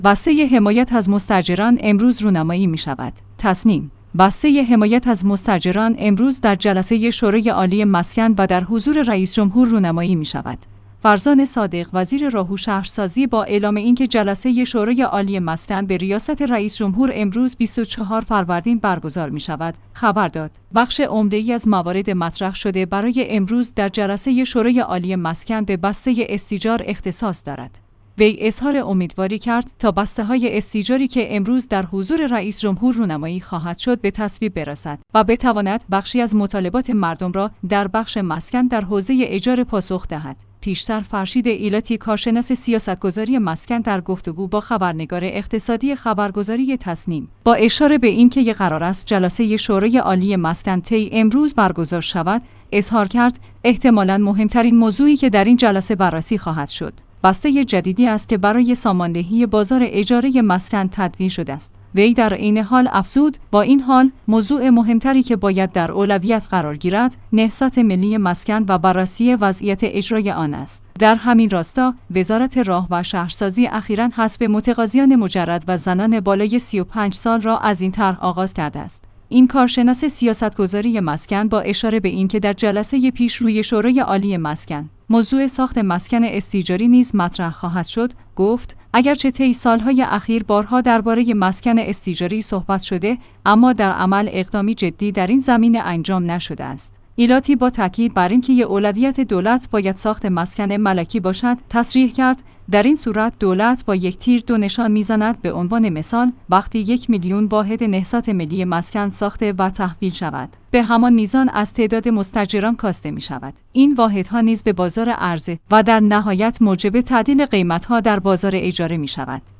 بسته حمایت از مستاجران امروز رونمایی می شود. تصنیم: بسته حمایت از مستاجران امروز در جلسه شورای عالی مسکن و در حضور رئیس جمهور رونمایی می شود. فرزان صادق وزیر راه و شهرسازی با اعلام اینکه جلسه شورای عالی مسکن به ریاست رئیس جمهور امروز 24 فروردین برگزار می شود، خبر داد. بخش عمده‌ای از موارد مطرح شده برای امروز در جلسه شورای عالی مسکن به بسته استیجار اختصاص دارد. وی اظهار امیدواری کرد تا بسته‌های استیجاری که امروز در حضور رئیس جمهور رونمایی خواهد شد به تصویب برسد و بتواند بخشی از مطالبات مردم را در بخش مسکن در حوزه اجاره پاسخ دهد. پیشتر فرشید ایلاتی کارشناس سیاستگذاری مسکن در گفتگو با خبرنگار اقتصادی خبرگزاری تصنیم با اشاره به اینکه قرار است جلسه شورای عالی مسکن طی امروز برگزار شود، اظهار کرد احتمالاً مهمترین موضوعی که در این جلسه بررسی خواهد شد بسته جدیدی است که برای ساماندهی بازار اجاره مسکن تدوین شده است. وی در عین حال افزود با این حال موضوع مهمتری که باید در اولویت قرار گیرد نهضت ملی مسکن و بررسی وضعیت اجرای آن است. در همین راستا وزارت راه و شهرسازی اخیراً حسب متقاضیان مجرد و زنان بالای 35 سال را از این طرح آغاز کرده است. این کارشناس سیاستگذاری مسکن با اشاره به اینکه در جلسه پیشروی شورای عالی مسکن موضوع ساخت مسکن استیجاری نیز مطرح خواهد شد، گفت اگرچه طی سالهای اخیر بارها درباره مسکن استیجاری صحبت شده، اما در عمل اقدامی جدی در این زمینه انجام نشده است. ایلاتی با تاکید بر اینکه اولویت دولت باید ساخت مسکن ملکی باشد، تصریح کرد در این صورت دولت با یک تیر دو نشان میزند. به عنوان مثال وقتی 1 میلیون واحد نهضت ملی مسکن ساخته و تحویل شود، به همان میزان از تعداد مستاجران کاسته می شود. این واحدها نیز به بازار عرضه و در نهایت موجب تعدیل قیمتها در بازار اجاره می شود.